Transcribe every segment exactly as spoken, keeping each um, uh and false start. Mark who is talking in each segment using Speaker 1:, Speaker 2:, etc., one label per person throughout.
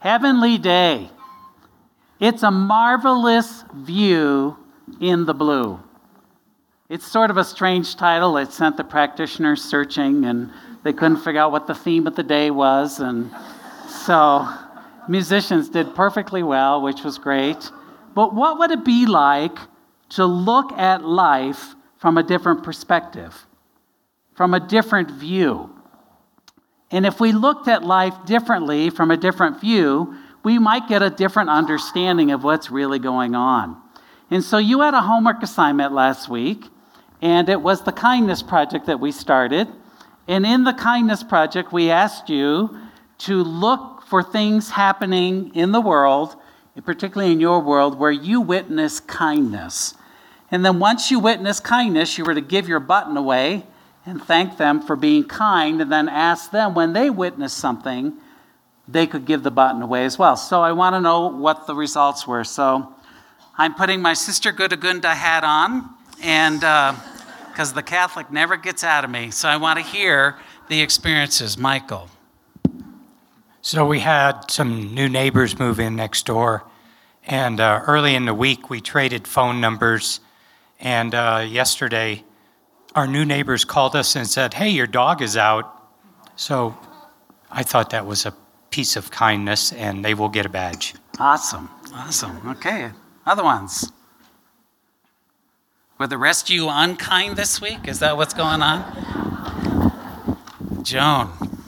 Speaker 1: Heavenly Day. It's a marvelous view in the blue. It's sort of a strange title. It sent the practitioners searching, and they couldn't figure out what the theme of the day was. And so musicians did perfectly well, which was great. But what would it be like to look at life from a different perspective, from a different view? And if we looked at life differently from a different view, we might get a different understanding of what's really going on. And so you had a homework assignment last week, and it was the Kindness Project that we started. And in the Kindness Project, we asked you to look for things happening in the world, particularly in your world, where you witness kindness. And then once you witness kindness, you were to give your button away and thank them for being kind, and then ask them when they witness something, they could give the button away as well. So I want to know what the results were. So I'm putting my Sister Gudagunda hat on, and because uh, the Catholic never gets out of me, so I want to hear the experiences. Michael.
Speaker 2: So we had some new neighbors move in next door, and uh, early in the week we traded phone numbers, and uh, yesterday our new neighbors called us and said, hey, your dog is out. So I thought that was a piece of kindness, and they will get a badge.
Speaker 1: Awesome, awesome. Okay, other ones. Were the rest of you unkind this week? Is that what's going on? Joan.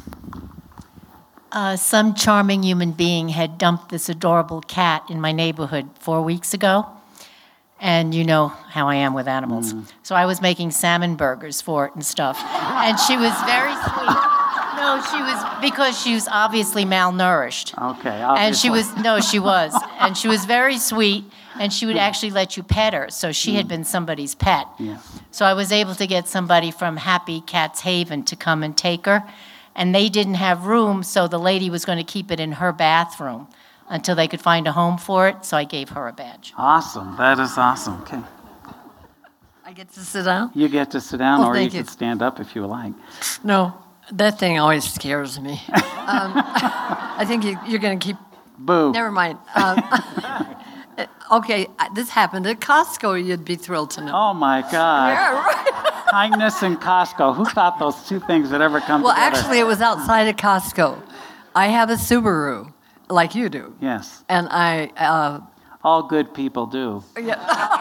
Speaker 3: Uh, some charming human being had dumped this adorable cat in my neighborhood four weeks ago. And you know how I am with animals. Mm. So I was making salmon burgers for it and stuff. And she was very sweet. No, she was, because she was obviously malnourished.
Speaker 1: Okay, obviously.
Speaker 3: And she was, no, she was. And she was very sweet, and she would actually let you pet her. So she mm. had been somebody's pet.
Speaker 1: Yeah.
Speaker 3: So I was able to get somebody from Happy Cats Haven to come and take her. And they didn't have room, so the lady was going to keep it in her bathroom until they could find a home for it, so I gave her a badge.
Speaker 1: Awesome. That is awesome. Okay.
Speaker 4: I get to sit down?
Speaker 1: You get to sit down,
Speaker 4: oh,
Speaker 1: or you,
Speaker 4: you
Speaker 1: can stand up if you like.
Speaker 4: No, that thing always scares me. um, I think you, you're going to keep...
Speaker 1: Boo.
Speaker 4: Never mind. Um, okay, this happened at Costco, you'd be thrilled to know.
Speaker 1: Oh, my God.
Speaker 4: Yeah, right.
Speaker 1: Kindness and Costco. Who thought those two things would ever come
Speaker 4: well,
Speaker 1: together?
Speaker 4: Well, actually, it was outside of Costco. I have a Subaru. Like you do.
Speaker 1: Yes.
Speaker 4: And I... Uh,
Speaker 1: All good people do.
Speaker 4: Yeah.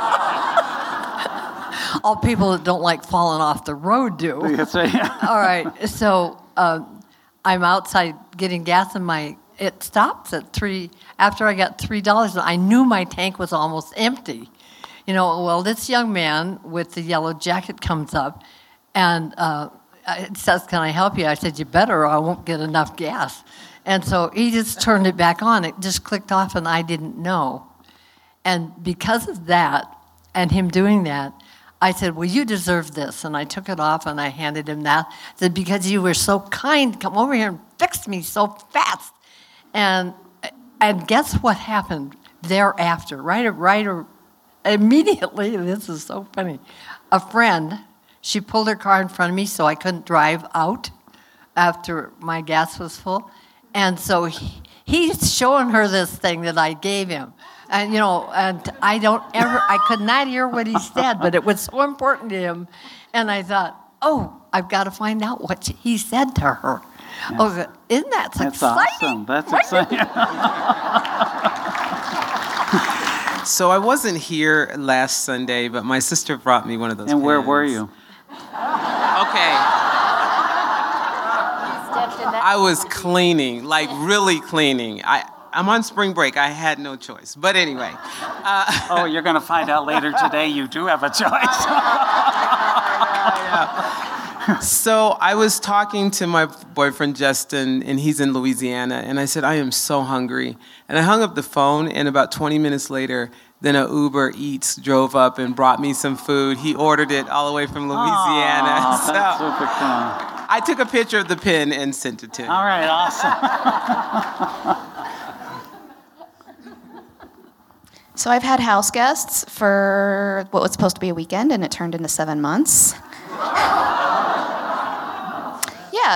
Speaker 4: All people that don't like falling off the road do.
Speaker 1: That's right.
Speaker 4: All right. So uh, I'm outside getting gas, and my it stops at three. After I got three dollars, I knew my tank was almost empty. You know, well, this young man with the yellow jacket comes up, and uh, it says, "Can I help you?" I said, "You better, or I won't get enough gas." And so he just turned it back on. It just clicked off, and I didn't know. And because of that, and him doing that, I said, well, you deserve this. And I took it off, and I handed him that. I said, because you were so kind, come over here and fix me so fast. And and guess what happened thereafter? Right, right immediately, this is so funny. A friend, she pulled her car in front of me so I couldn't drive out after my gas was full. And so he, he's showing her this thing that I gave him. And, you know, and I don't ever, I could not hear what he said, but it was so important to him. And I thought, oh, I've got to find out what he said to her. Yes. Oh, isn't that so
Speaker 1: That's
Speaker 4: exciting?
Speaker 1: awesome. That's exciting.
Speaker 5: So I wasn't here last Sunday, but my sister brought me one of those
Speaker 1: And
Speaker 5: pins.
Speaker 1: where were you?
Speaker 5: Okay. I was cleaning, like really cleaning. I, I'm on spring break. I had no choice. But anyway. Uh,
Speaker 1: oh, you're going to find out later today you do have a choice.
Speaker 5: yeah, yeah. So I was talking to my boyfriend, Justin, and he's in Louisiana. And I said, I am so hungry. And I hung up the phone, and about twenty minutes later, then a Uber Eats drove up and brought me some food. He ordered it all the way from Louisiana.
Speaker 1: Aww,
Speaker 5: so
Speaker 1: that's super cool.
Speaker 5: I took a picture of the pin and sent it to him.
Speaker 1: All right, awesome.
Speaker 6: So I've had house guests for what was supposed to be a weekend, and it turned into seven months. Yes,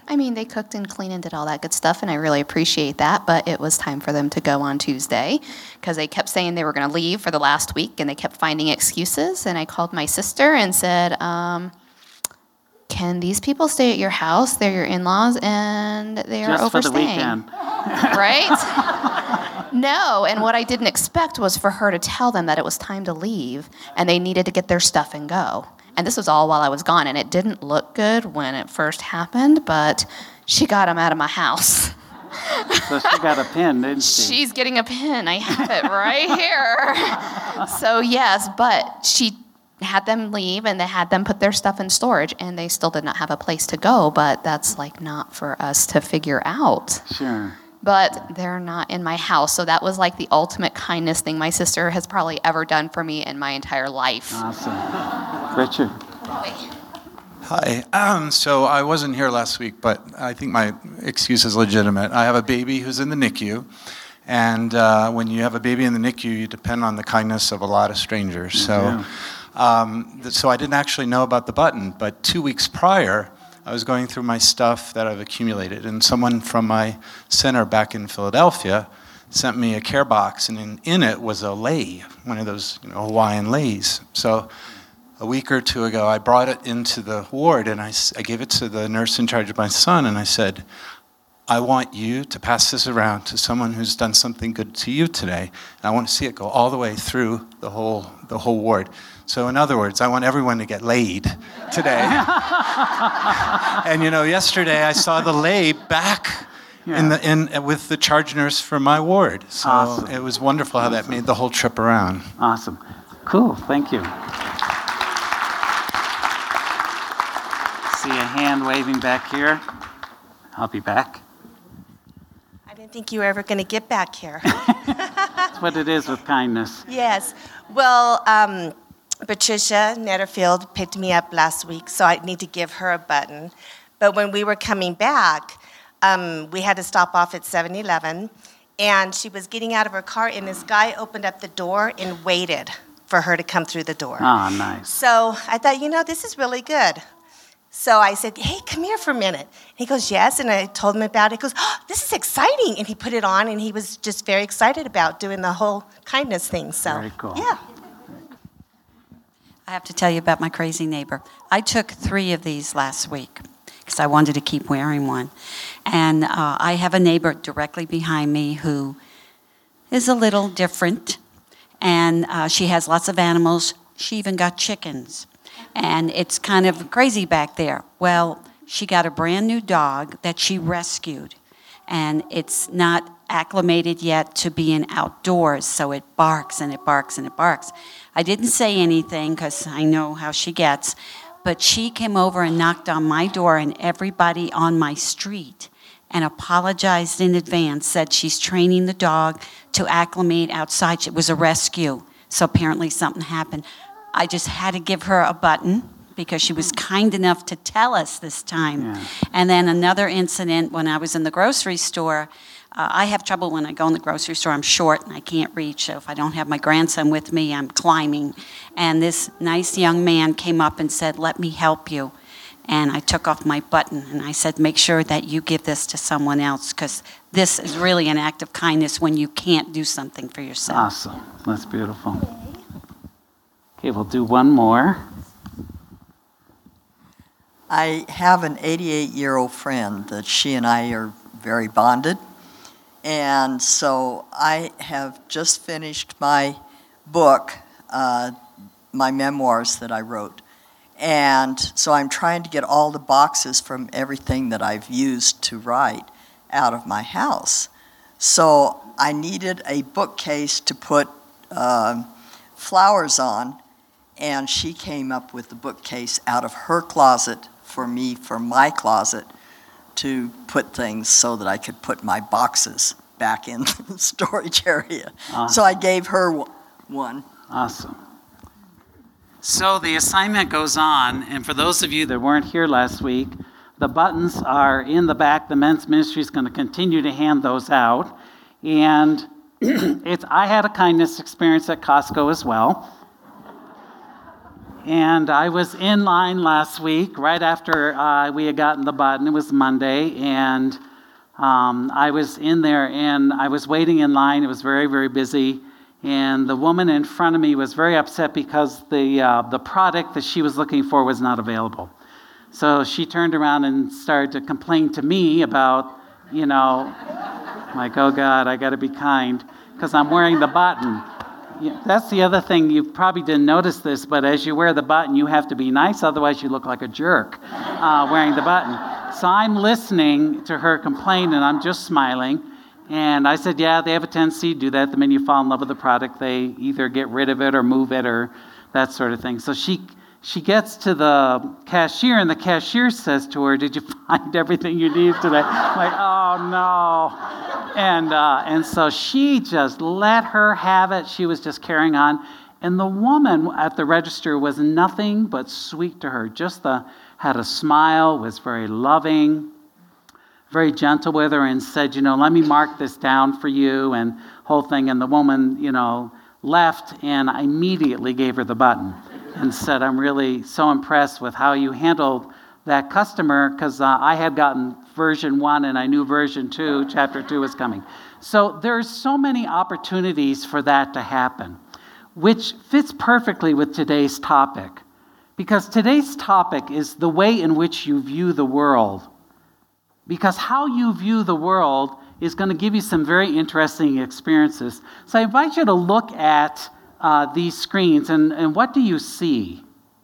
Speaker 6: I mean, they cooked and cleaned and did all that good stuff, and I really appreciate that. But it was time for them to go on Tuesday because they kept saying they were going to leave for the last week, and they kept finding excuses. And I called my sister and said, um, can these people stay at your house? They're your in-laws, and they are
Speaker 1: Just for the
Speaker 6: overstaying.
Speaker 1: weekend.
Speaker 6: Right? No, and what I didn't expect was for her to tell them that it was time to leave, and they needed to get their stuff and go. And this was all while I was gone, and it didn't look good when it first happened, but she got them out of my house.
Speaker 1: So she got a pin, didn't she?
Speaker 6: She's getting a pin. I have it right here. So yes, but she had them leave, and they had them put their stuff in storage, and they still did not have a place to go, but that's like not for us to figure out.
Speaker 1: Sure.
Speaker 6: But they're not in my house, so that was like the ultimate kindness thing my sister has probably ever done for me in my entire life.
Speaker 1: Awesome. Richard.
Speaker 7: Hi. Um, so I wasn't here last week, but I think my excuse is legitimate. I have a baby who's in the N I C U, and uh, when you have a baby in the N I C U, you depend on the kindness of a lot of strangers. So, um, th- so I didn't actually know about the button, but two weeks prior, I was going through my stuff that I've accumulated, and someone from my center back in Philadelphia sent me a care box, and in, in it was a lei, one of those you know, Hawaiian leis. So a week or two ago, I brought it into the ward, and I, I gave it to the nurse in charge of my son, and I said, I want you to pass this around to someone who's done something good to you today, and I want to see it go all the way through the whole the whole ward. So in other words, I want everyone to get laid today. And you know, yesterday I saw the lei back
Speaker 1: Yeah.
Speaker 7: in the in with the charge nurse for my ward. So
Speaker 1: Awesome.
Speaker 7: it was wonderful how that made the whole trip around.
Speaker 1: Awesome. Cool. Thank you. See a hand waving back here. I'll be back.
Speaker 8: I didn't think you were ever going to get back here.
Speaker 1: That's what it is with kindness.
Speaker 8: Yes. Well, um, Patricia Netterfield picked me up last week, so I need to give her a button. But when we were coming back, um, we had to stop off at seven eleven, and she was getting out of her car, and this guy opened up the door and waited for her to come through the door.
Speaker 1: Oh, nice.
Speaker 8: So I thought, you know, this is really good. So I said, hey, come here for a minute. And he goes, yes. And I told him about it. He goes, oh, this is exciting. And he put it on, and he was just very excited about doing the whole kindness thing. So,
Speaker 1: Very cool.
Speaker 8: yeah.
Speaker 9: I have to tell you about my crazy neighbor. I took three of these last week because I wanted to keep wearing one. And uh, I have a neighbor directly behind me who is a little different. And uh, she has lots of animals. She even got chickens. And it's kind of crazy back there. Well, she got a brand new dog that she rescued. And it's not acclimated yet to being outdoors, so it barks and it barks and it barks. I didn't say anything because I know how she gets, but she came over and knocked on my door and everybody on my street and apologized in advance, said she's training the dog to acclimate outside. It was a rescue, so apparently something happened. I just had to give her a button because she was kind enough to tell us this time.
Speaker 1: Yeah.
Speaker 9: And then another incident when I was in the grocery store. Uh, I have trouble when I go in the grocery store. I'm short and I can't reach, so if I don't have my grandson with me, I'm climbing. And this nice young man came up and said, let me help you. And I took off my button and I said, make sure that you give this to someone else because this is really an act of kindness when you can't do something for yourself.
Speaker 1: Awesome. That's beautiful. Okay, we'll do one more.
Speaker 10: I have an eighty-eight-year-old friend that she and I are very bonded. And so I have just finished my book, uh, my memoirs that I wrote. And so I'm trying to get all the boxes from everything that I've used to write out of my house. So I needed a bookcase to put uh, flowers on, and she came up with the bookcase out of her closet for me, for my closet, to put things so that I could put my boxes back in the storage area.
Speaker 1: Awesome.
Speaker 10: So I gave her w- one.
Speaker 1: Awesome. So the assignment goes on, and for those of you that weren't here last week, the buttons are in the back. The men's ministry is going to continue to hand those out. And it's I had a kindness experience at Costco as well. And I was in line last week, right after uh, we had gotten the button. It was Monday, and um, I was in there, and I was waiting in line. It was very, very busy, and the woman in front of me was very upset because the uh, the product that she was looking for was not available. So she turned around and started to complain to me about, you know, like, oh God, I got to be kind because I'm wearing the button. Yeah, that's the other thing. You probably didn't notice this, but as you wear the button, you have to be nice, otherwise you look like a jerk uh, wearing the button. So I'm listening to her complain, and I'm just smiling. And I said, yeah, they have a tendency to do that. The minute you fall in love with the product, they either get rid of it or move it or that sort of thing. So she she gets to the cashier, and the cashier says to her, did you find everything you need today? I'm like, oh, no. And uh, and so she just let her have it. She was just carrying on. And the woman at the register was nothing but sweet to her. Just the, had a smile, was very loving, very gentle with her, and said, you know, let me mark this down for you and whole thing. And the woman, you know, left, and I immediately gave her the button and said, I'm really so impressed with how you handled that customer, because uh, I had gotten version one and I knew version two, chapter two was coming. So there's so many opportunities for that to happen, which fits perfectly with today's topic, because today's topic is the way in which you view the world. Because how you view the world is going to give you some very interesting experiences. So I invite you to look at uh, these screens, and, and what do you see?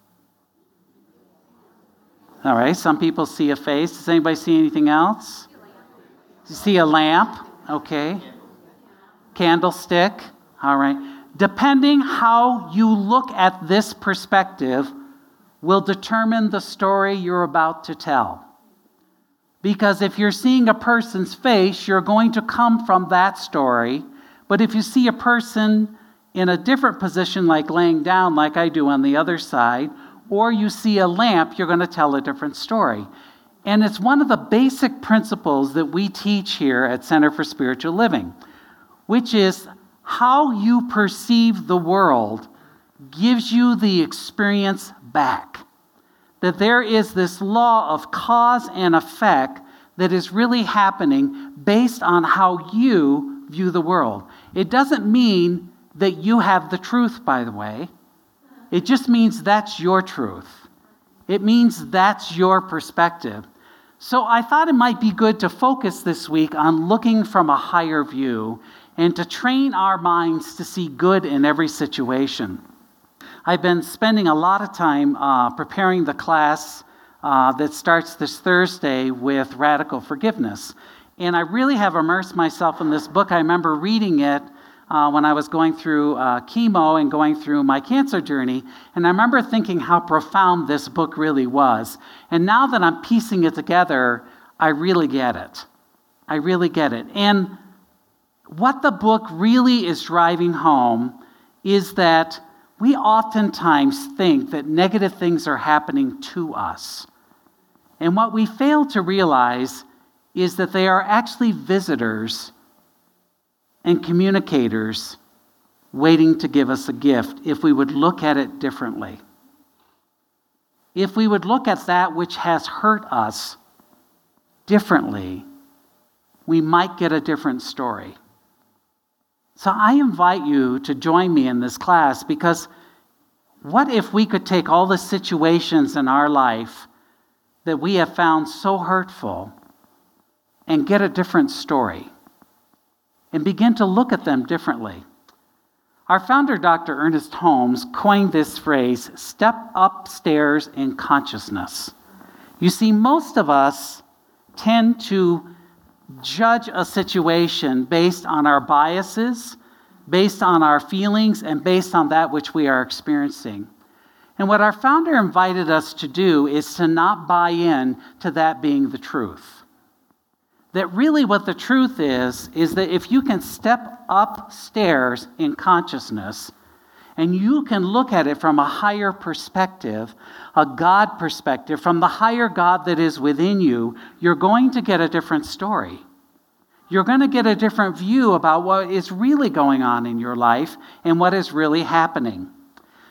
Speaker 1: All right, some people see a face. Does anybody see anything else? You see a lamp? Okay. Candlestick? All right. Depending how you look at this perspective will determine the story you're about to tell. Because if you're seeing a person's face, you're going to come from that story. But if you see a person in a different position, like laying down, like I do on the other side, or you see a lamp, you're going to tell a different story. And it's one of the basic principles that we teach here at Center for Spiritual Living, which is how you perceive the world gives you the experience back. That there is this law of cause and effect that is really happening based on how you view the world. It doesn't mean that you have the truth, by the way. It just means that's your truth. It means that's your perspective. So I thought it might be good to focus this week on looking from a higher view and to train our minds to see good in every situation. I've been spending a lot of time uh, preparing the class uh, that starts this Thursday with Radical Forgiveness. And I really have immersed myself in this book. I remember reading it Uh, when I was going through uh, chemo and going through my cancer journey. And I remember thinking how profound this book really was. And now that I'm piecing it together, I really get it. I really get it. And what the book really is driving home is that we oftentimes think that negative things are happening to us. And what we fail to realize is that they are actually visitors and communicators waiting to give us a gift if we would look at it differently. If we would look at that which has hurt us differently, we might get a different story. So I invite you to join me in this class, because what if we could take all the situations in our life that we have found so hurtful and get a different story and begin to look at them differently? Our founder, Doctor Ernest Holmes, coined this phrase, step upstairs in consciousness. You see, most of us tend to judge a situation based on our biases, based on our feelings, and based on that which we are experiencing. And what our founder invited us to do is to not buy in to that being the truth. That really what the truth is, is that if you can step upstairs in consciousness and you can look at it from a higher perspective, a God perspective, from the higher God that is within you, you're going to get a different story. You're going to get a different view about what is really going on in your life and what is really happening.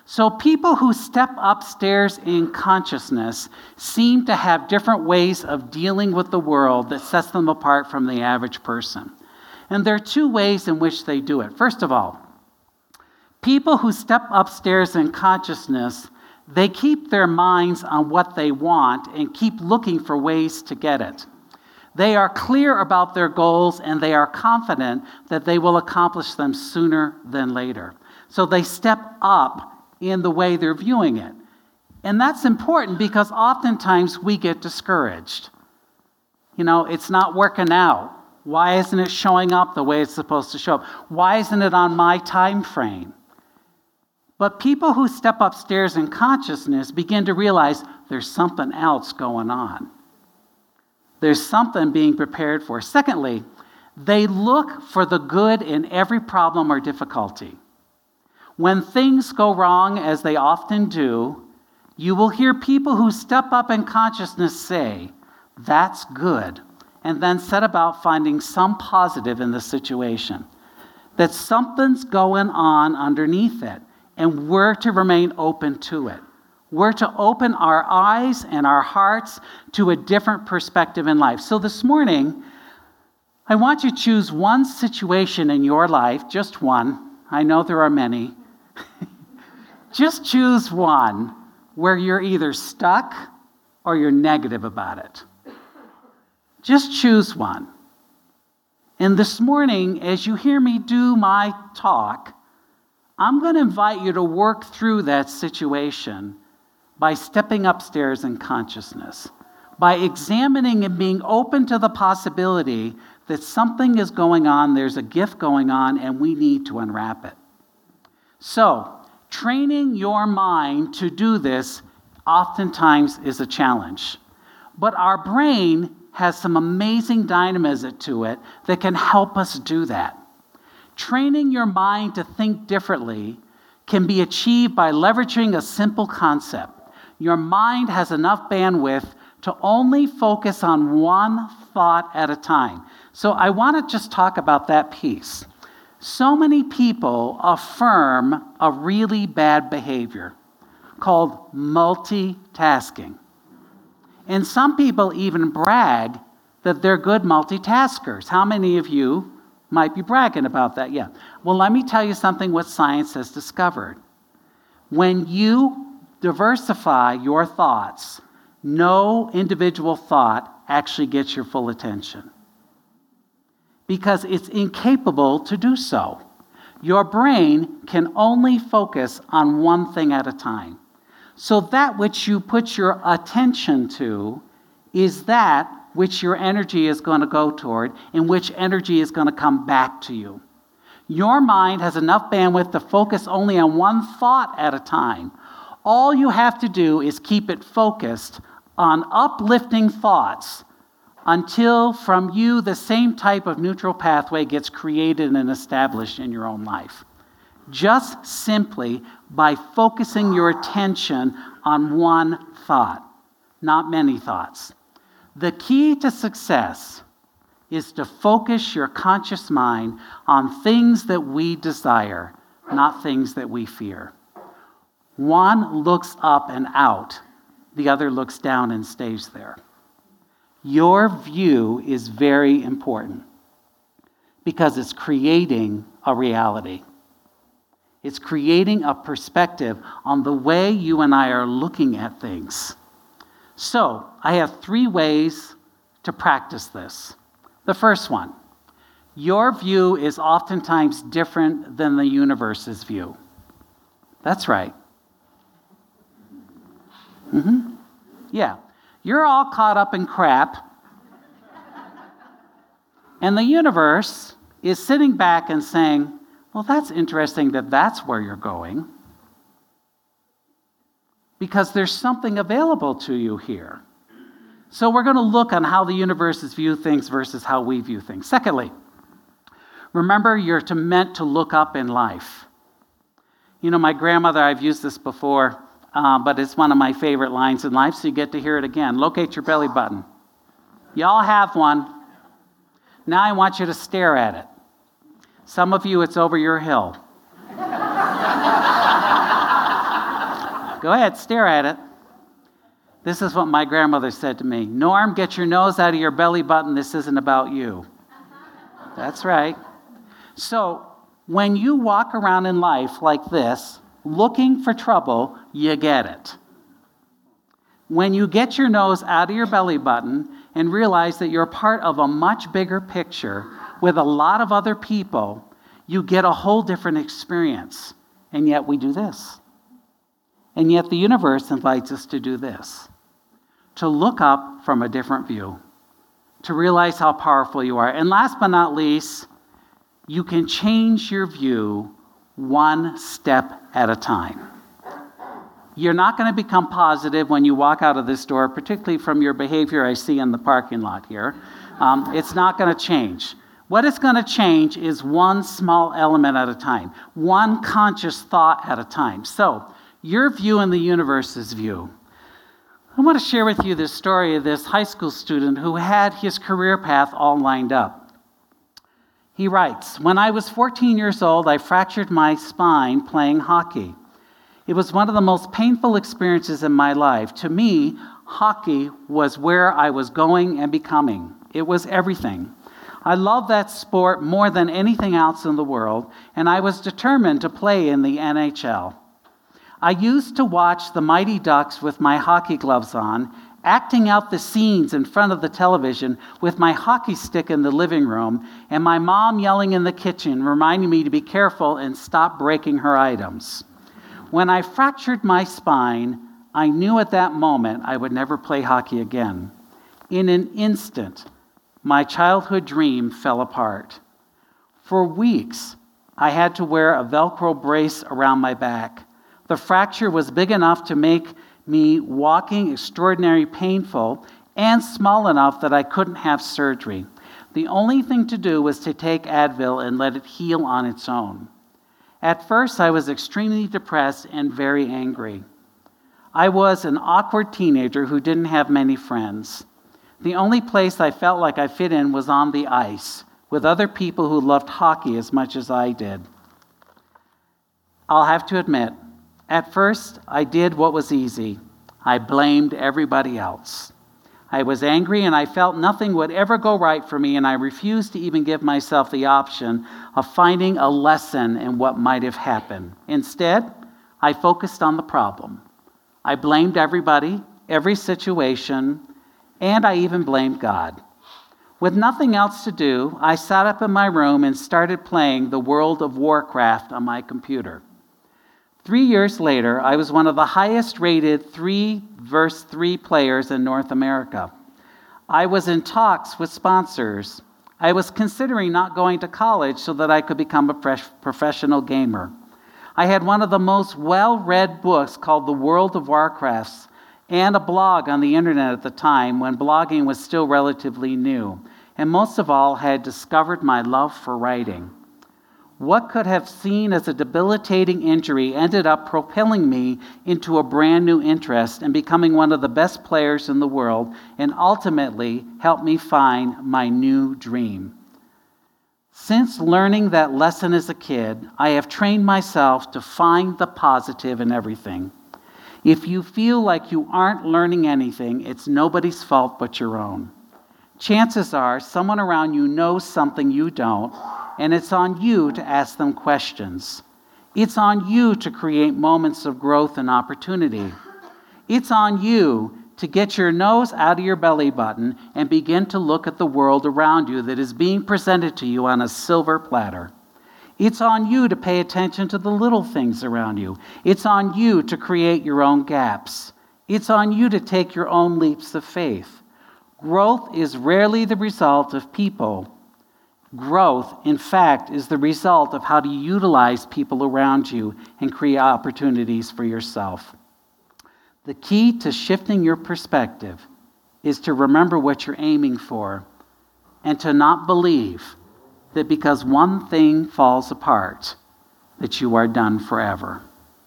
Speaker 1: So people who step upstairs in consciousness seem to have different ways of dealing with the world that sets them apart from the average person. And there are two ways in which they do it. First of all, people who step upstairs in consciousness, they keep their minds on what they want and keep looking for ways to get it. They are clear about their goals and they are confident that they will accomplish them sooner than later. So they step up in the way they're viewing it. And that's important because oftentimes we get discouraged. You know, it's not working out. Why isn't it showing up the way it's supposed to show up? Why isn't it on my time frame? But people who step upstairs in consciousness begin to realize there's something else going on. There's something being prepared for. Secondly, they look for the good in every problem or difficulty. When things go wrong, as they often do, you will hear people who step up in consciousness say, "That's good," and then set about finding some positive in the situation. That something's going on underneath it, and we're to remain open to it. We're to open our eyes and our hearts to a different perspective in life. So this morning, I want you to choose one situation in your life, just one. I know there are many. Just choose one where you're either stuck or you're negative about it. Just choose one. And this morning, as you hear me do my talk, I'm going to invite you to work through that situation by stepping upstairs in consciousness, by examining and being open to the possibility that something is going on, there's a gift going on, and we need to unwrap it. So, training your mind to do this oftentimes is a challenge. But our brain has some amazing dynamism to it that can help us do that. Training your mind to think differently can be achieved by leveraging a simple concept. Your mind has enough bandwidth to only focus on one thought at a time. So I want to just talk about that piece. So many people affirm a really bad behavior called multitasking. And some people even brag that they're good multitaskers. How many of you might be bragging about that? Yeah. Well, let me tell you something what science has discovered. When you diversify your thoughts, no individual thought actually gets your full attention, because it's incapable to do so. Your brain can only focus on one thing at a time. So that which you put your attention to is that which your energy is going to go toward, and which energy is going to come back to you. Your mind has enough bandwidth to focus only on one thought at a time. All you have to do is keep it focused on uplifting thoughts until from you the same type of neutral pathway gets created and established in your own life. Just simply by focusing your attention on one thought, not many thoughts. The key to success is to focus your conscious mind on things that we desire, not things that we fear. One looks up and out, the other looks down and stays there. Your view is very important because it's creating a reality. It's creating a perspective on the way you and I are looking at things. So, I have three ways to practice this. The first one, your view is oftentimes different than the universe's view. That's right. Mm-hmm. Yeah. You're all caught up in crap, and the universe is sitting back and saying, well, that's interesting that that's where you're going, because there's something available to you here. So we're going to look on how the universes view things versus how we view things. Secondly, remember you're to meant to look up in life. You know, my grandmother, I've used this before, uh, but it's one of my favorite lines in life, so you get to hear it again. Locate your belly button. Y'all have one. Now I want you to stare at it. Some of you, it's over your hill. Go ahead, stare at it. This is what my grandmother said to me. Norm, get your nose out of your belly button. This isn't about you. That's right. So when you walk around in life like this, looking for trouble, you get it. When you get your nose out of your belly button and realize that you're part of a much bigger picture with a lot of other people, you get a whole different experience. And yet we do this. And yet the universe invites us to do this. To look up from a different view. To realize how powerful you are. And last but not least, you can change your view one step at a time. You're not going to become positive when you walk out of this door, particularly from your behavior I see in the parking lot here. Um, it's not going to change. What is going to change is one small element at a time, one conscious thought at a time. So, your view in the universe's view. I want to share with you this story of this high school student who had his career path all lined up. He writes, "When I was fourteen years old, I fractured my spine playing hockey. It was one of the most painful experiences in my life. To me, hockey was where I was going and becoming. It was everything. I loved that sport more than anything else in the world, and I was determined to play in the N H L. I used to watch the Mighty Ducks with my hockey gloves on, acting out the scenes in front of the television with my hockey stick in the living room, and my mom yelling in the kitchen, reminding me to be careful and stop breaking her items. When I fractured my spine, I knew at that moment I would never play hockey again. In an instant, my childhood dream fell apart. For weeks, I had to wear a Velcro brace around my back. The fracture was big enough to make me walking extraordinarily painful and small enough that I couldn't have surgery. The only thing to do was to take Advil and let it heal on its own. At first, I was extremely depressed and very angry. I was an awkward teenager who didn't have many friends. The only place I felt like I fit in was on the ice, with other people who loved hockey as much as I did. I'll have to admit, at first, I did what was easy. I blamed everybody else. I was angry and I felt nothing would ever go right for me, and I refused to even give myself the option of finding a lesson in what might have happened. Instead, I focused on the problem. I blamed everybody, every situation, and I even blamed God. With nothing else to do, I sat up in my room and started playing the World of Warcraft on my computer. Three years later, I was one of the highest-rated three versus three players in North America. I was in talks with sponsors. I was considering not going to college so that I could become a professional gamer. I had one of the most well-read books called The World of Warcraft and a blog on the internet at the time when blogging was still relatively new. And most of all, I had discovered my love for writing. What could have seen as a debilitating injury ended up propelling me into a brand new interest and becoming one of the best players in the world, and ultimately helped me find my new dream. Since learning that lesson as a kid, I have trained myself to find the positive in everything. If you feel like you aren't learning anything, it's nobody's fault but your own. Chances are someone around you knows something you don't, and it's on you to ask them questions. It's on you to create moments of growth and opportunity. It's on you to get your nose out of your belly button and begin to look at the world around you that is being presented to you on a silver platter. It's on you to pay attention to the little things around you. It's on you to create your own gaps. It's on you to take your own leaps of faith. Growth is rarely the result of people. Growth, in fact, is the result of how to utilize people around you and create opportunities for yourself. The key to shifting your perspective is to remember what you're aiming for and to not believe that because one thing falls apart, that you are done forever.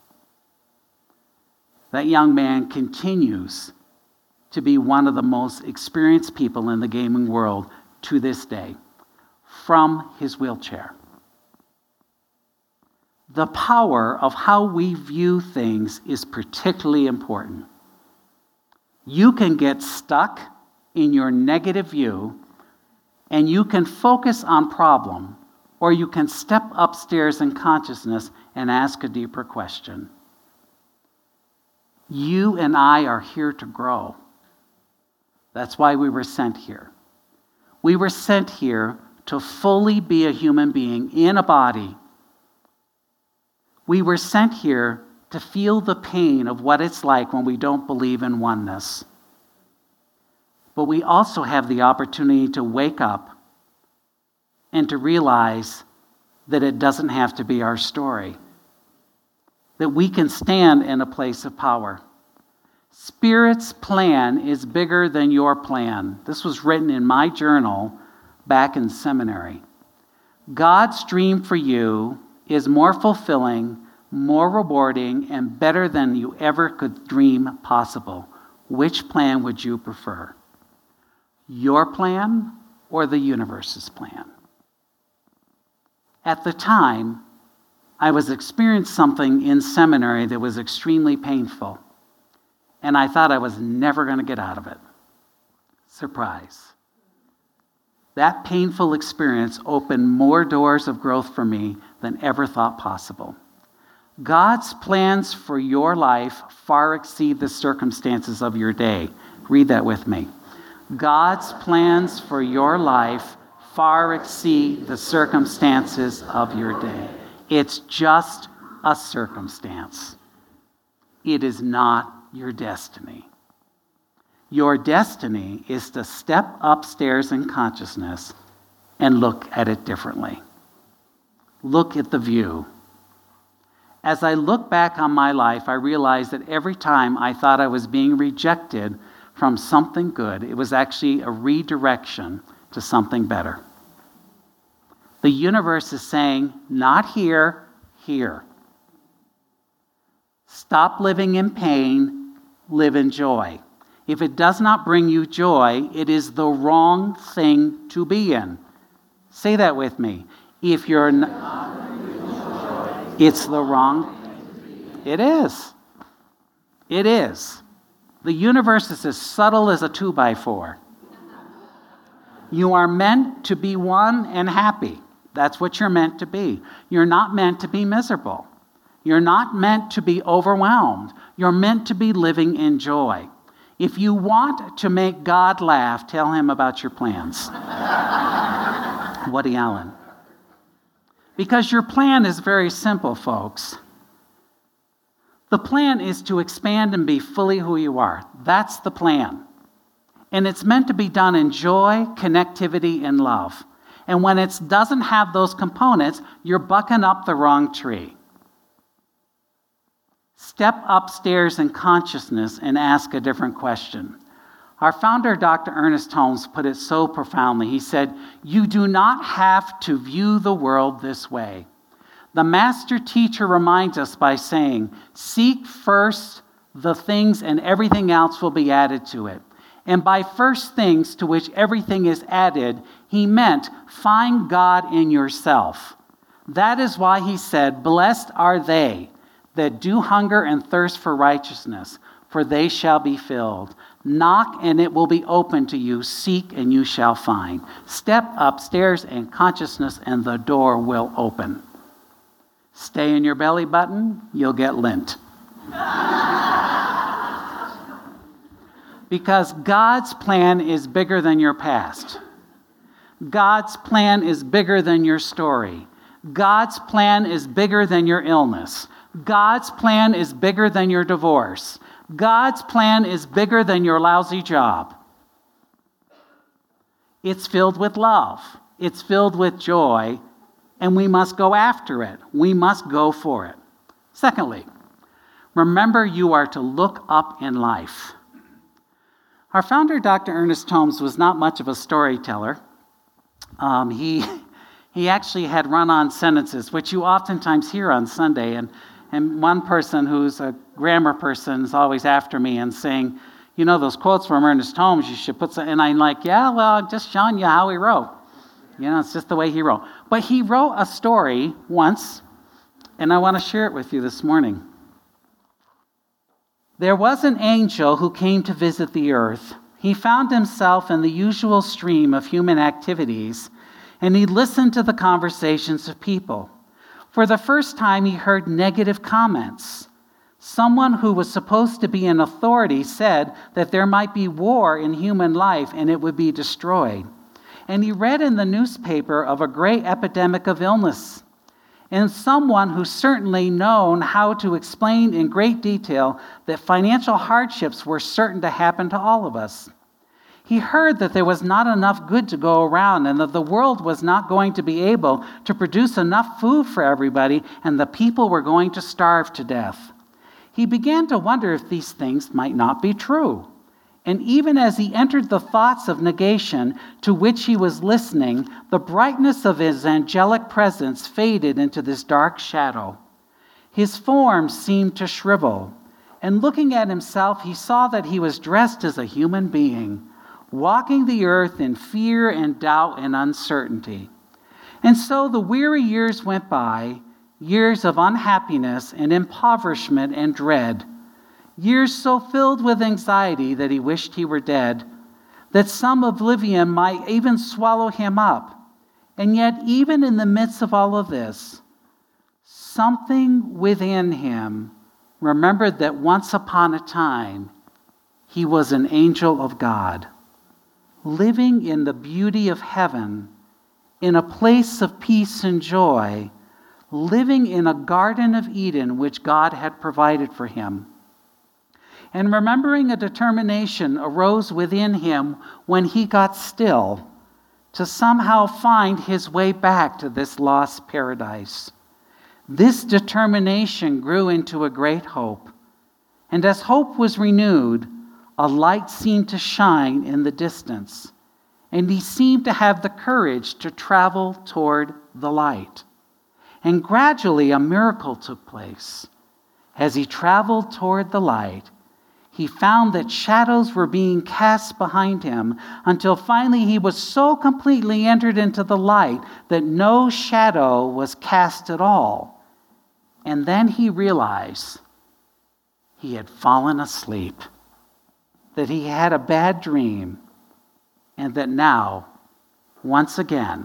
Speaker 1: That young man continues to be one of the most experienced people in the gaming world to this day, from his wheelchair. the power of how we view things is particularly important. You can get stuck in your negative view, and you can focus on problem, or you can step upstairs in consciousness and ask a deeper question. You and I are here to grow. That's why we were sent here. We were sent here to fully be a human being in a body. We were sent here to feel the pain of what it's like when we don't believe in oneness. But we also have the opportunity to wake up and to realize that it doesn't have to be our story, that we can stand in a place of power. Spirit's plan is bigger than your plan. This was written in my journal back in seminary. God's dream for you is more fulfilling, more rewarding, and better than you ever could dream possible. Which plan would you prefer? Your plan or the universe's plan? At the time, I was experiencing something in seminary that was extremely painful, and I thought I was never going to get out of it. Surprise. That painful experience opened more doors of growth for me than ever thought possible. God's plans for your life far exceed the circumstances of your day. Read that with me. God's plans for your life far exceed the circumstances of your day. It's just a circumstance. It is not your destiny. Your destiny is to step upstairs in consciousness and look at it differently. Look at the view. As I look back on my life, I realize that every time I thought I was being rejected from something good, it was actually a redirection to something better. The universe is saying, not here, here. Stop living in pain, live in joy. If it does not bring you joy, it is the wrong thing to be in. Say that with me. If you're not, it's the wrong. It is. It is. The universe is as subtle as a two by four. You are meant to be one and happy. That's what you're meant to be. You're not meant to be miserable. You're not meant to be overwhelmed. You're meant to be living in joy. If you want to make God laugh, tell him about your plans. Woody Allen. Because your plan is very simple, folks. The plan is to expand and be fully who you are. That's the plan. And it's meant to be done in joy, connectivity, and love. And when it doesn't have those components, you're bucking up the wrong tree. Step upstairs in consciousness and ask a different question. Our founder, Doctor Ernest Holmes, put it so profoundly. He said, "You do not have to view the world this way." The master teacher reminds us by saying, "Seek first the things and everything else will be added to it." And by first things to which everything is added, he meant find God in yourself. That is why he said, "Blessed are they that do hunger and thirst for righteousness, for they shall be filled. Knock and it will be open to you. Seek and you shall find." Step upstairs in consciousness and the door will open. Stay in your belly button, you'll get lint. Because God's plan is bigger than your past. God's plan is bigger than your story. God's plan is bigger than your illness. God's plan is bigger than your divorce. God's plan is bigger than your lousy job. It's filled with love. It's filled with joy, and we must go after it. We must go for it. Secondly, remember you are to look up in life. Our founder, Doctor Ernest Holmes, was not much of a storyteller. Um, he, he actually had run-on sentences, which you oftentimes hear on Sunday, and And one person who's a grammar person is always after me and saying, "You know, those quotes from Ernest Holmes, you should put some," and I'm like, "Yeah, well, I'm just showing you how he wrote. You know, it's just the way he wrote." But he wrote a story once, and I want to share it with you this morning. There was an angel who came to visit the earth. He found himself in the usual stream of human activities, and he listened to the conversations of people. For the first time, he heard negative comments. Someone who was supposed to be an authority said that there might be war in human life and it would be destroyed. And he read in the newspaper of a great epidemic of illness. And someone who certainly known how to explain in great detail that financial hardships were certain to happen to all of us. He heard that there was not enough good to go around and that the world was not going to be able to produce enough food for everybody and the people were going to starve to death. He began to wonder if these things might not be true. And even as he entered the thoughts of negation to which he was listening, the brightness of his angelic presence faded into this dark shadow. His form seemed to shrivel, and looking at himself, he saw that he was dressed as a human being, walking the earth in fear and doubt and uncertainty. And so the weary years went by, years of unhappiness and impoverishment and dread, years so filled with anxiety that he wished he were dead, that some oblivion might even swallow him up. And yet, even in the midst of all of this, something within him remembered that once upon a time, he was an angel of God, living in the beauty of heaven, in a place of peace and joy, living in a Garden of Eden which God had provided for him. And remembering a determination arose within him when he got still to somehow find his way back to this lost paradise. This determination grew into a great hope. And as hope was renewed, a light seemed to shine in the distance, and he seemed to have the courage to travel toward the light. And gradually a miracle took place. As he traveled toward the light, he found that shadows were being cast behind him until finally he was so completely entered into the light that no shadow was cast at all. And then he realized he had fallen asleep, that he had a bad dream, and that now, once again,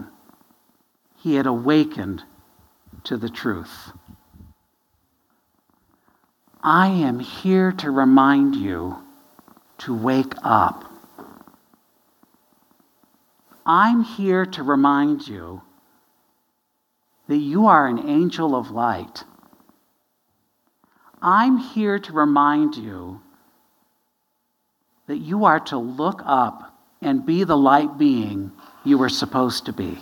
Speaker 1: he had awakened to the truth. I am here to remind you to wake up. I'm here to remind you that you are an angel of light. I'm here to remind you that you are to look up and be the light being you were supposed to be.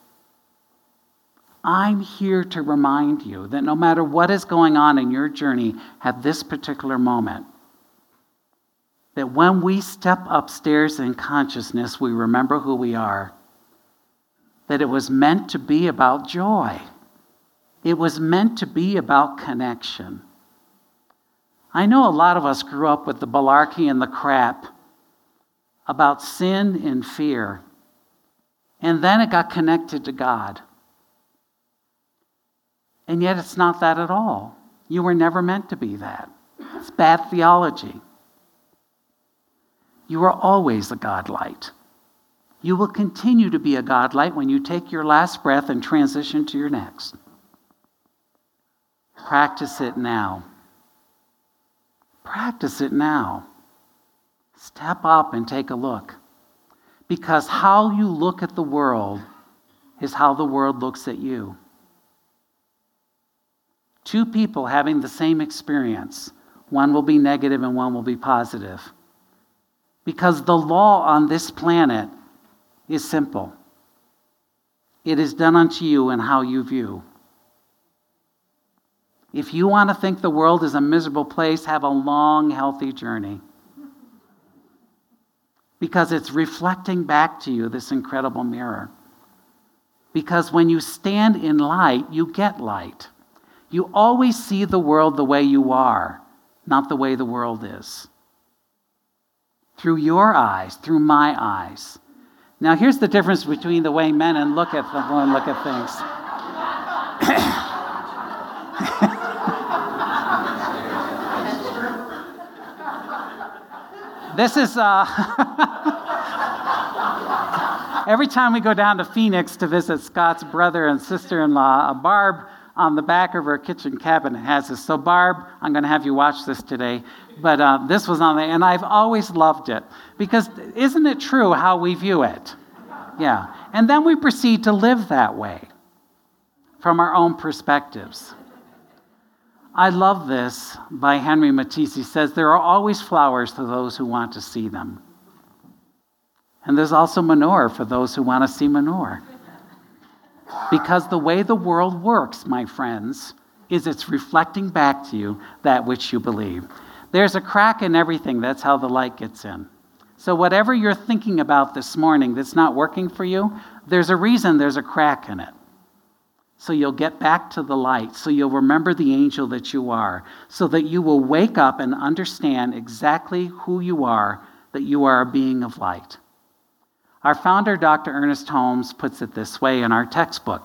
Speaker 1: I'm here to remind you that no matter what is going on in your journey at this particular moment, that when we step upstairs in consciousness, we remember who we are, that it was meant to be about joy. It was meant to be about connection. I know a lot of us grew up with the malarkey and the crap about sin and fear, and then it got connected to God. And yet it's not that at all. You were never meant to be that. It's bad theology. You are always a God light. You will continue to be a God light when you take your last breath and transition to your next. Practice it now. Practice it now. Step up and take a look. Because how you look at the world is how the world looks at you. Two people having the same experience, one will be negative and one will be positive. Because the law on this planet is simple. It is done unto you in how you view. If you want to think the world is a miserable place, have a long, healthy journey. Because it's reflecting back to you this incredible mirror. Because when you stand in light, you get light. You always see the world the way you are, not the way the world is. Through your eyes, through my eyes. Now here's the difference between the way men and look at the, look at things. This is, uh, every time we go down to Phoenix to visit Scott's brother and sister-in-law, Barb on the back of her kitchen cabinet has this. So Barb, I'm going to have you watch this today, but uh, this was on there, and I've always loved it, because isn't it true how we view it? Yeah. And then we proceed to live that way from our own perspectives. I love this by Henry Matisse. He says, there are always flowers to those who want to see them. And there's also manure for those who want to see manure. Because the way the world works, my friends, is it's reflecting back to you that which you believe. There's a crack in everything. That's how the light gets in. So whatever you're thinking about this morning that's not working for you, there's a reason there's a crack in it. So you'll get back to the light. So you'll remember the angel that you are. So that you will wake up and understand exactly who you are, that you are a being of light. Our founder, Doctor Ernest Holmes, puts it this way in our textbook.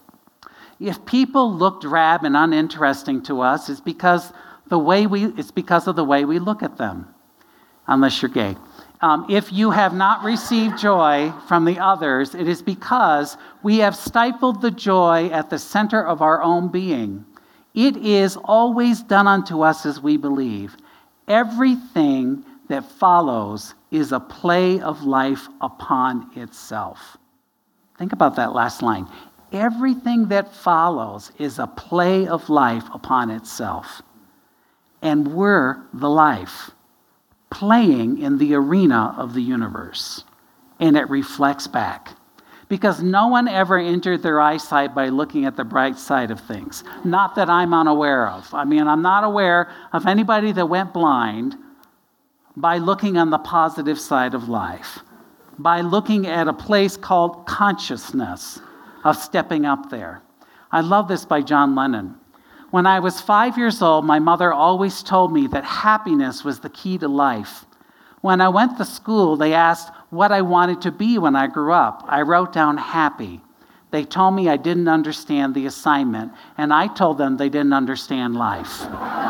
Speaker 1: If people look drab and uninteresting to us, it's because the way we it's because of the way we look at them. Unless you're gay. Um, if you have not received joy from the others, it is because we have stifled the joy at the center of our own being. It is always done unto us as we believe. Everything that follows is a play of life upon itself. Think about that last line. Everything that follows is a play of life upon itself. And we're the life, playing in the arena of the universe. And it reflects back. Because no one ever injured their eyesight by looking at the bright side of things. Not that I'm unaware of. I mean, I'm not aware of anybody that went blind by looking on the positive side of life. By looking at a place called consciousness of stepping up there. I love this by John Lennon. When I was five years old, my mother always told me that happiness was the key to life. When I went to school, they asked what I wanted to be when I grew up. I wrote down happy. They told me I didn't understand the assignment, and I told them they didn't understand life.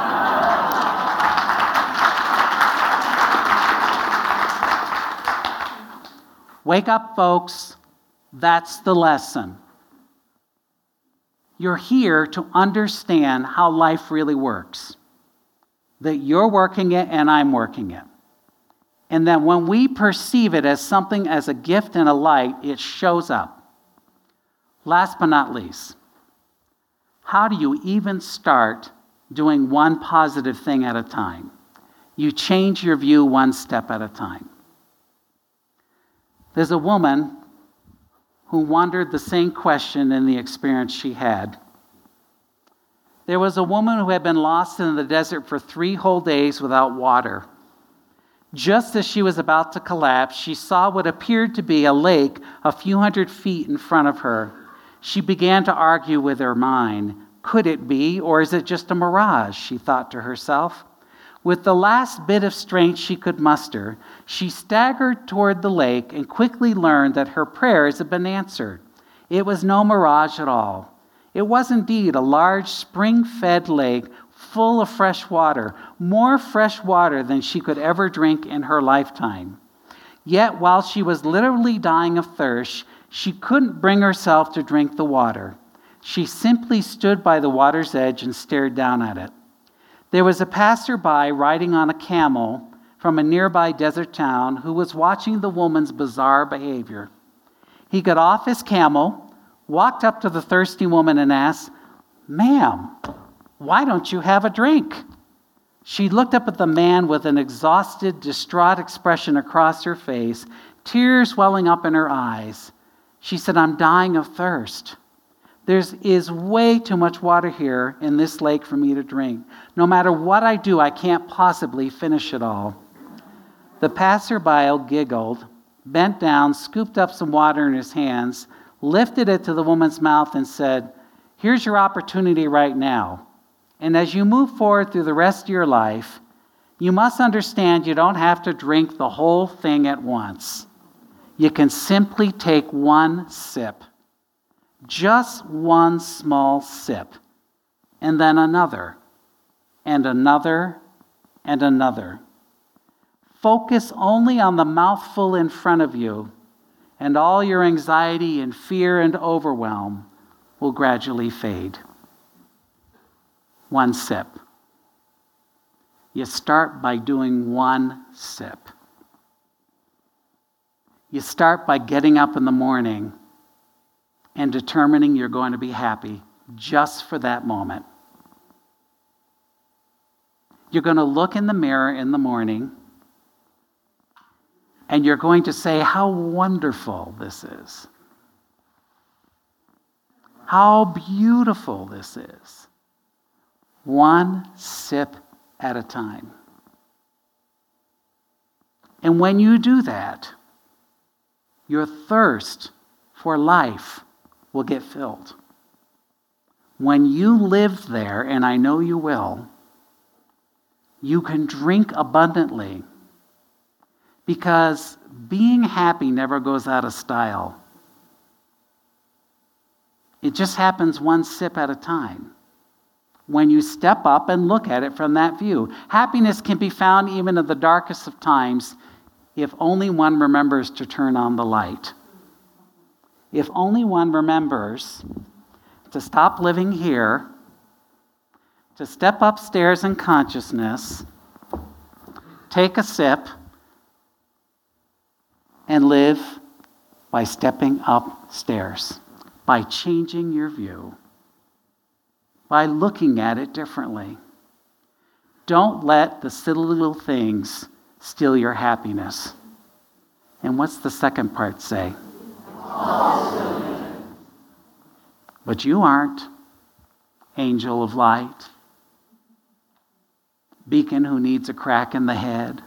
Speaker 1: Wake up, folks. That's the lesson. You're here to understand how life really works. That you're working it and I'm working it. And that when we perceive it as something, as a gift and a light, it shows up. Last but not least, how do you even start doing one positive thing at a time? You change your view one step at a time. There's a woman who wondered the same question in the experience she had. There was a woman who had been lost in the desert for three whole days without water. Just as she was about to collapse, she saw what appeared to be a lake a few hundred feet in front of her. She began to argue with her mind. Could it be, or is it just a mirage, she thought to herself. With the last bit of strength she could muster, she staggered toward the lake and quickly learned that her prayers had been answered. It was no mirage at all. It was indeed a large spring-fed lake full of fresh water, more fresh water than she could ever drink in her lifetime. Yet while she was literally dying of thirst, she couldn't bring herself to drink the water. She simply stood by the water's edge and stared down at it. There was a passerby riding on a camel from a nearby desert town who was watching the woman's bizarre behavior. He got off his camel, walked up to the thirsty woman and asked, "Ma'am, why don't you have a drink?" She looked up at the man with an exhausted, distraught expression across her face, tears welling up in her eyes. She said, "I'm dying of thirst. There is way too much water here in this lake for me to drink. No matter what I do, I can't possibly finish it all." The passerby giggled, bent down, scooped up some water in his hands, lifted it to the woman's mouth and said, "Here's your opportunity right now. And as you move forward through the rest of your life, you must understand you don't have to drink the whole thing at once. You can simply take one sip. Just one small sip, and then another, and another, and another. Focus only on the mouthful in front of you, and all your anxiety and fear and overwhelm will gradually fade. One sip. You start by doing one sip. You start by getting up in the morning and determining you're going to be happy just for that moment. You're going to look in the mirror in the morning and you're going to say how wonderful this is. How beautiful this is. One sip at a time. And when you do that, your thirst for life will get filled. When you live there, and I know you will, you can drink abundantly because being happy never goes out of style. It just happens one sip at a time. When you step up and look at it from that view. Happiness can be found even in the darkest of times if only one remembers to turn on the light. If only one remembers to stop living here, to step upstairs in consciousness, take a sip, and live by stepping upstairs, by changing your view, by looking at it differently. Don't let the silly little things steal your happiness. And what's the second part say? But you aren't. Angel of light. Beacon who needs a crack in the head.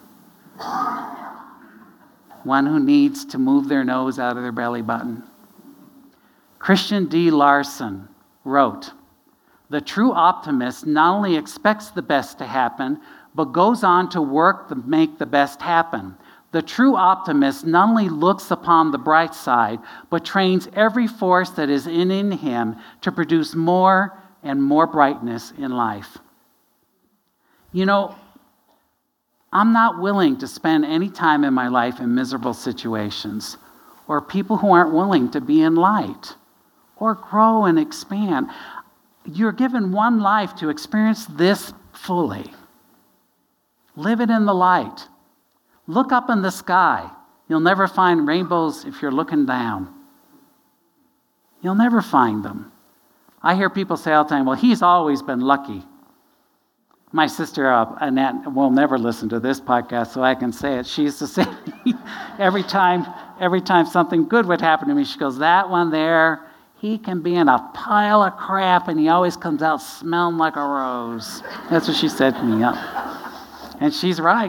Speaker 1: One who needs to move their nose out of their belly button. Christian D. Larson wrote, "The true optimist not only expects the best to happen, but goes on to work to make the best happen. The true optimist not only looks upon the bright side, but trains every force that is in, in him to produce more and more brightness in life." You know, I'm not willing to spend any time in my life in miserable situations or people who aren't willing to be in light or grow and expand. You're given one life to experience this fully. Live it in the light. Look up in the sky. You'll never find rainbows if you're looking down. You'll never find them. I hear people say all the time, well, he's always been lucky. My sister, uh, Annette, will never listen to this podcast, so I can say it. She used to say every time, every time something good would happen to me, she goes, that one there, he can be in a pile of crap, and he always comes out smelling like a rose. That's what she said to me. Yeah. And she's right.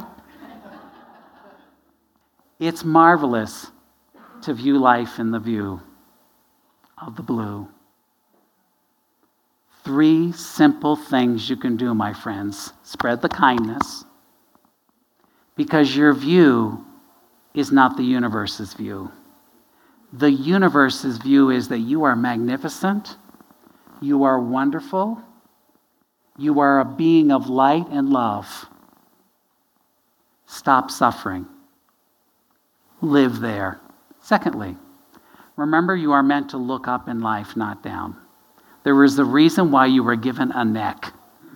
Speaker 1: It's marvelous to view life in the view of the blue. Three simple things you can do, my friends. Spread the kindness, because your view is not the universe's view. The universe's view is that you are magnificent, you are wonderful, you are a being of light and love. Stop suffering. Live there. Secondly, remember you are meant to look up in life, not down. There is a reason why you were given a neck.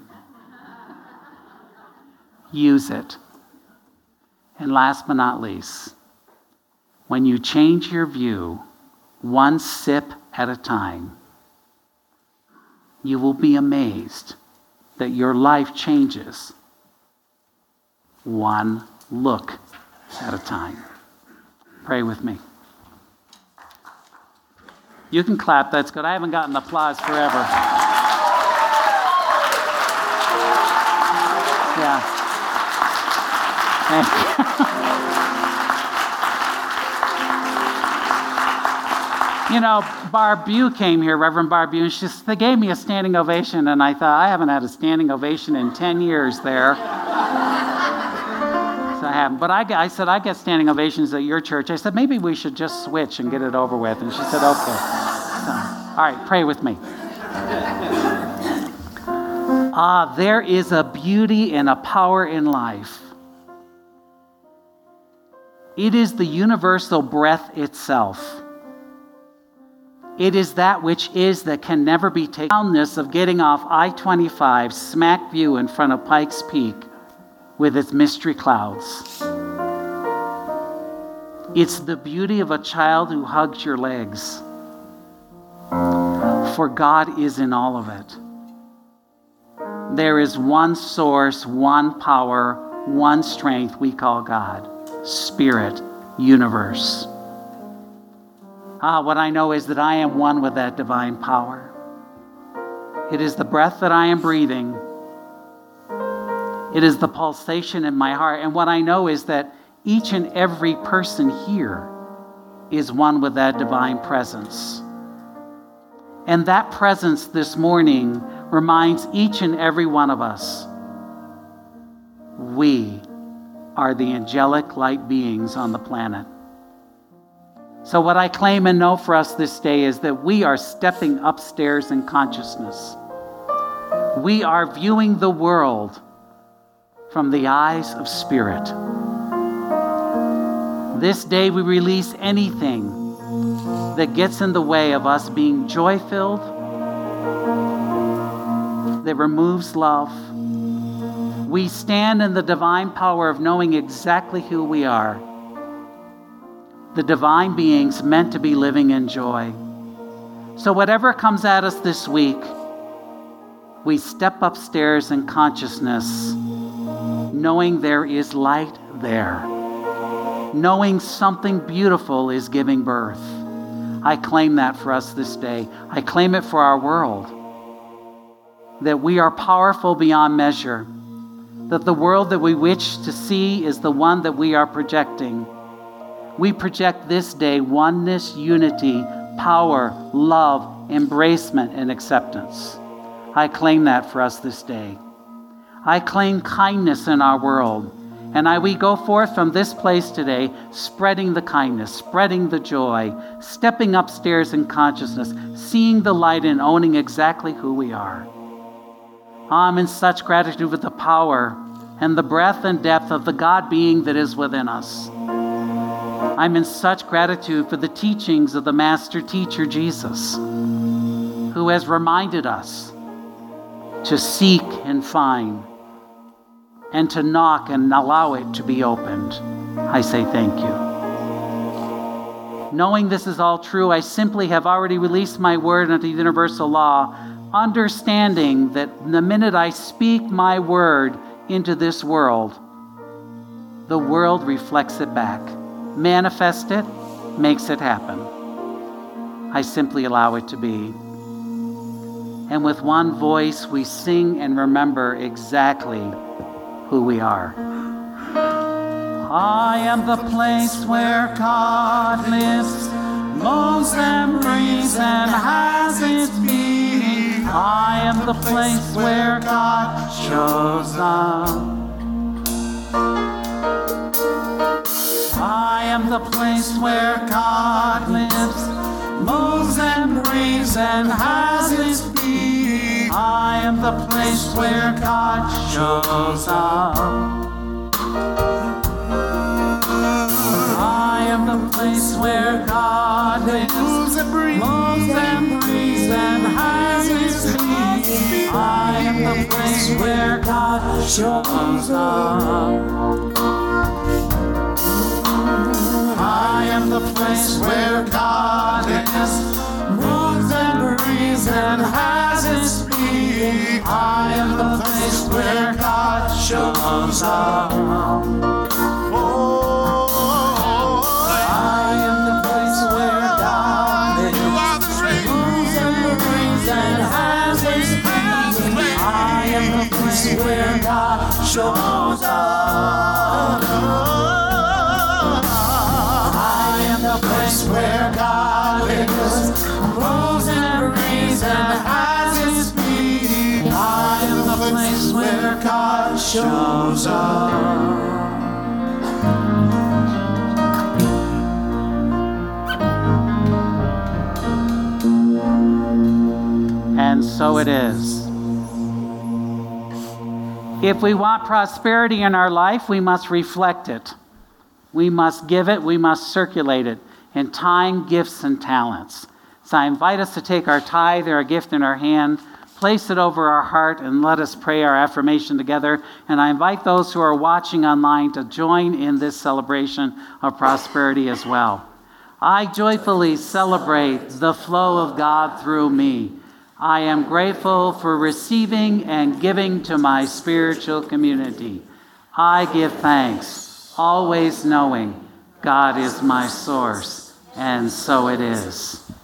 Speaker 1: Use it. And last but not least, when you change your view, one sip at a time, you will be amazed that your life changes one look at a time. Pray with me. You can clap, that's good. I haven't gotten applause forever. Yeah. You know, Barbu came here, Reverend Barbu, and she just, they gave me a standing ovation, and I thought, I haven't had a standing ovation in ten years there. So I haven't. But I, I said, I get standing ovations at your church. I said, maybe we should just switch and get it over with. And she said, okay. So, all right, pray with me. Ah, there is a beauty and a power in life It is the universal breath itself. It is that which is that can never be taken. The soundness of getting off I twenty-five, smack view in front of Pikes Peak with its mystery clouds. It's the beauty of a child who hugs your legs. For God is in all of it. There is one source, one power, one strength we call God. Spirit, universe. Ah, what I know is that I am one with that divine power. It is the breath that I am breathing. It is the pulsation in my heart. And what I know is that each and every person here is one with that divine presence. And that presence this morning reminds each and every one of us, we are the angelic light beings on the planet. So what I claim and know for us this day is that we are stepping upstairs in consciousness. We are viewing the world from the eyes of spirit. This day we release anything that gets in the way of us being joy-filled, that removes love. We stand in the divine power of knowing exactly who we are. The divine beings meant to be living in joy. So whatever comes at us this week, we step upstairs in consciousness, knowing there is light there, knowing something beautiful is giving birth. I claim that for us this day. I claim it for our world, that we are powerful beyond measure, that the world that we wish to see is the one that we are projecting. We project this day oneness, unity, power, love, embracement, and acceptance. I claim that for us this day. I claim kindness in our world. And I, we go forth from this place today, spreading the kindness, spreading the joy, stepping upstairs in consciousness, seeing the light and owning exactly who we are. I'm in such gratitude for the power and the breadth and depth of the God being that is within us. I'm in such gratitude for the teachings of the Master Teacher Jesus, who has reminded us to seek and find, and to knock and allow it to be opened. I say thank you. Knowing this is all true, I simply have already released my word unto universal law, understanding that the minute I speak my word into this world, the world reflects it back. Manifests it, makes it happen. I simply allow it to be. And with one voice, we sing and remember exactly who we are. I am the place where God lives, moves and breathes and has its being. I am the place where God shows up. I am the place where God lives, moves and breathes and has its being. I am the place where God shows up. I am the place where God lives, moves and breathes, moves and, breathes and has its being. I am the place where God shows up. I am the place where God is, moves and breathes and has its being. I am the place where God shows up. Oh, I am the place where God is, moves and breathes and has its being. I am the place where God shows up. The place where God lives, moves and breathes and has its being. I am the place where God shows up. And so it is. If we want prosperity in our life, we must reflect it. We must give it, we must circulate it in time, gifts, and talents. So I invite us to take our tithe or a gift in our hand, place it over our heart, and let us pray our affirmation together. And I invite those who are watching online to join in this celebration of prosperity as well. I joyfully celebrate the flow of God through me. I am grateful for receiving and giving to my spiritual community. I give thanks, always knowing God is my source, and so it is.